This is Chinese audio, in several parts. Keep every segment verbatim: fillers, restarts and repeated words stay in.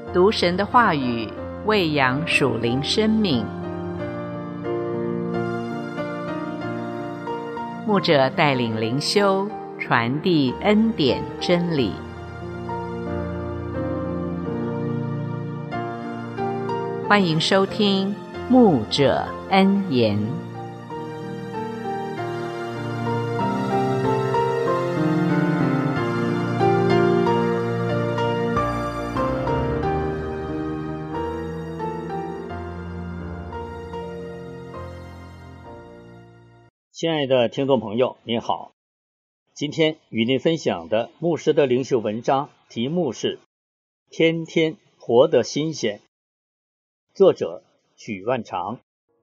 读神的话语，喂养属灵生命。牧者带领灵修，传递恩典真理。欢迎收听牧者恩言。 亲爱的听众朋友，您好，今天与您分享的牧师的灵修文章题目是天天活得新鲜，作者许万长。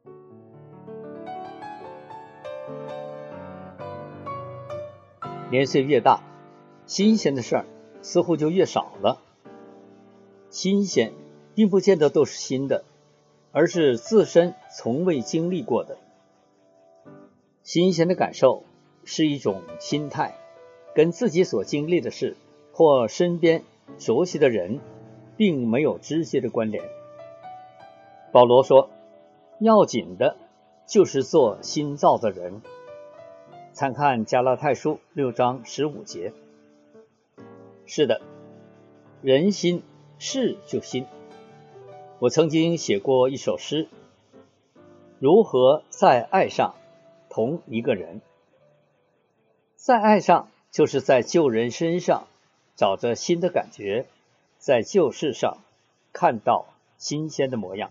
年岁越大，新鲜的事儿似乎就越少了。新鲜并不见得都是新的，而是自身从未经历过的。新鲜的感受是一种心态，跟自己所经历的事或身边熟悉的人并没有直接的关联。保罗说，要紧的就是做新造的人，参看加拉太书六章十五节。是的，人心是就新。我曾经写过一首诗，如何在爱上同一个人。在爱上，就是在旧人身上找着新的感觉，在旧事上看到新鲜的模样。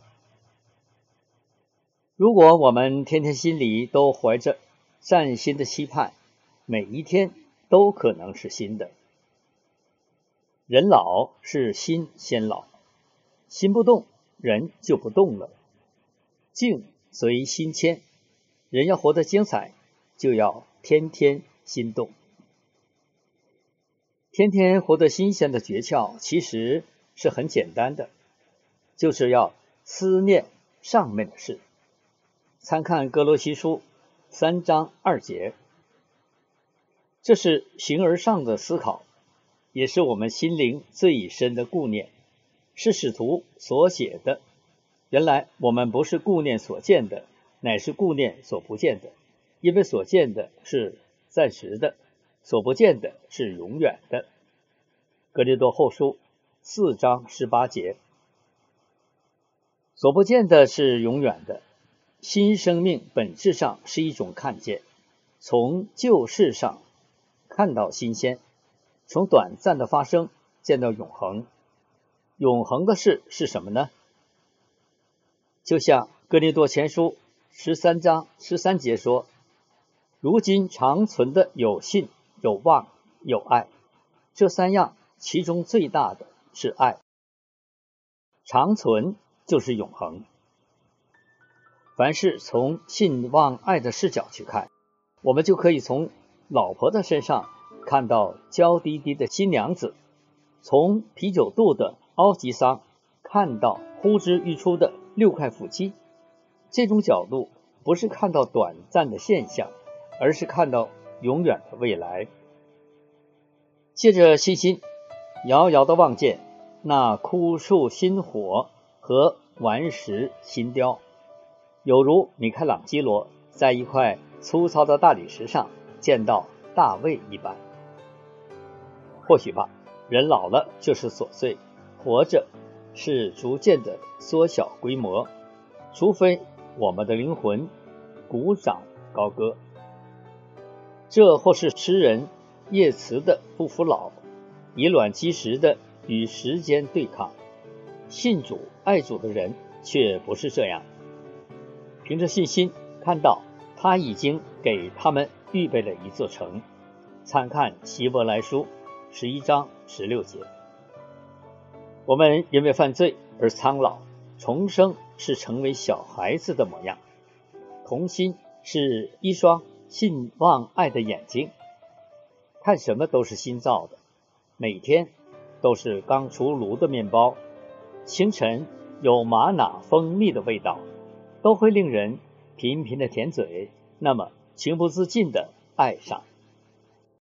如果我们天天心里都怀着崭新的期盼，每一天都可能是新的。人老是心先老，心不动，人就不动了。境随心迁，人要活得精彩，就要天天心动。天天活得新鲜的诀窍其实是很简单的，就是要思念上面的事。参看哥罗西书三章二节，这是形而上的思考，也是我们心灵最深的顾念，是使徒所写的。原来我们不是顾念所见的，乃是顾念所不见的，因为所见的是暂时的，所不见的是永远的。哥林多后书四章十八节，所不见的是永远的。新生命本质上是一种看见，从旧事上看到新鲜，从短暂的发生见到永恒。永恒的事是什么呢？就像哥林多前书十三章十三节说，如今长存的有信、有望、有爱，这三样其中最大的是爱。长存就是永恒。凡是从信望爱的视角去看，我们就可以从老婆的身上看到娇滴滴的新娘子，从啤酒肚的凹吉桑看到呼之欲出的六块腹肌。这种角度不是看到短暂的现象，而是看到永远的未来。借着信心，遥遥的望见那枯树新火和顽石新雕，有如米开朗基罗在一块粗糙的大理石上见到大卫一般。或许吧，人老了就是琐碎，活着是逐渐的缩小规模，除非我们的灵魂鼓掌高歌。这或是诗人叶慈的不服老，以卵击石的与时间对抗。信主爱主的人却不是这样，凭着信心看到他已经给他们预备了一座城。参看希伯来书十一章十六节。我们因为犯罪而苍老，重生是成为小孩子的模样。童心是一双信望爱的眼睛，看什么都是新造的，每天都是刚出炉的面包，清晨有玛瑙蜂蜜的味道，都会令人频频的舔嘴，那么情不自禁的爱上。